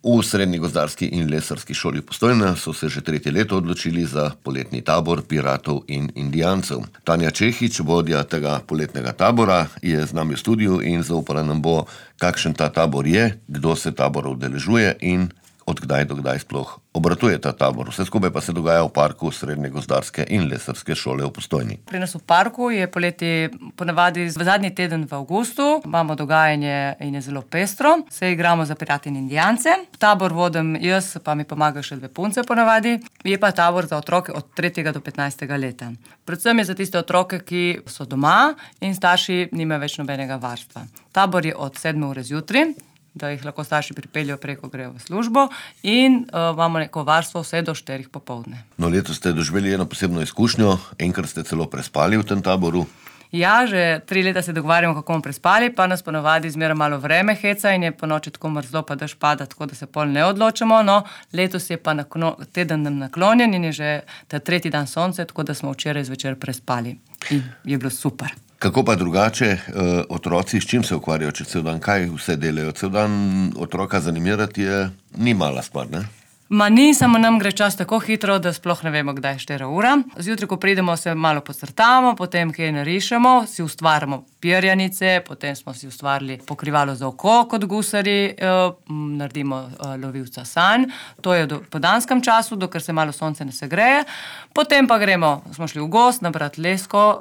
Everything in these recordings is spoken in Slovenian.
V Srednji gozdarski in lesarski šoli Postojna so se že 3. leto odločili za poletni tabor piratov in indijancev. Tanja Čehič, vodja tega poletnega tabora, je z nami v studiu in zaupala nam bo, kakšen ta tabor je, kdo se tabora udeležuje in od kdaj do kdaj sploh obratuje ta tabor. Vse skupaj pa se dogaja v parku Srednje gozdarske in lesarske šole v Postojni. Pri nas v parku je poleti ponavadi zadnji teden v avgustu. Imamo dogajanje in je zelo pestro. Se igramo za pirate in indijance. Tabor vodim jaz, pa mi pomagajo še 2 punce ponavadi. Je pa tabor za otroke od 3. do 15. leta. Predvsem je za tiste otroke, ki so doma in starši nimajo več nobenega varstva. Tabor je od 7 ure zjutraj, da jih lahko starši pripeljejo preko, grejo v službo in imamo neko varstvo vse do 4 popoldne. No, letos ste doživeli eno posebno izkušnjo, enkrat ste celo prespali v tem taboru. Ja, že 3 leta se dogovarjamo, kako bomo prespali, pa nas ponavadi zmeraj malo vreme heca in je ponoči tako mrzlo, pa dež pada, tako da se pol ne odločamo. No, letos je pa teden nam naklonjen in je že ta 3. dan sonce, tako da smo včeraj zvečer prespali in je bilo super. Kako pa drugače, otroci, s čim se ukvarjajo čez cel dan, kaj vse delajo? Cel dan otroka zanimirati ni mala stvar, ne? Ma ni, samo nam gre čas tako hitro, da sploh ne vemo, kdaj je 4 ura. Zjutraj, ko pridemo, se malo posrtamo, potem kaj narišemo, si ustvarjamo perjanice, potem smo si ustvarili pokrivalo za oko kot gusarji, naredimo lovilca sanj. To je v popoldanskem času, dokler se malo sonce ne segreje. Potem pa smo šli v gozd nabrati lesko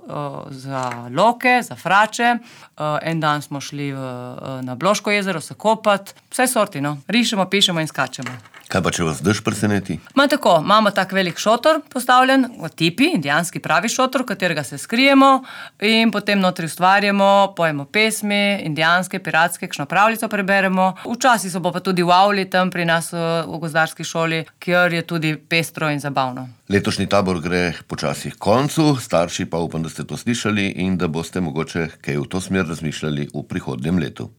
za loke, za frače. En dan smo šli na Bloško jezero se kopati. Vse sorti, no. Rišemo, pišemo in skačemo. Kaj pa, če vas dež preseneti? Tako, imamo tak velik šotor postavljen, tipi, indijanski pravi šotor, v katerega se skrijemo in potem notri ustvarjamo, pojemo pesmi, indijanske, piratske, kakšno pravljico preberemo. Včasih so pa tudi v avli tam pri nas v gozdarski šoli, kjer je tudi pestro in zabavno. Letošnji tabor gre počasi k koncu, starši pa upam, da ste to slišali in da boste mogoče kaj v to smer razmišljali v prihodnjem letu.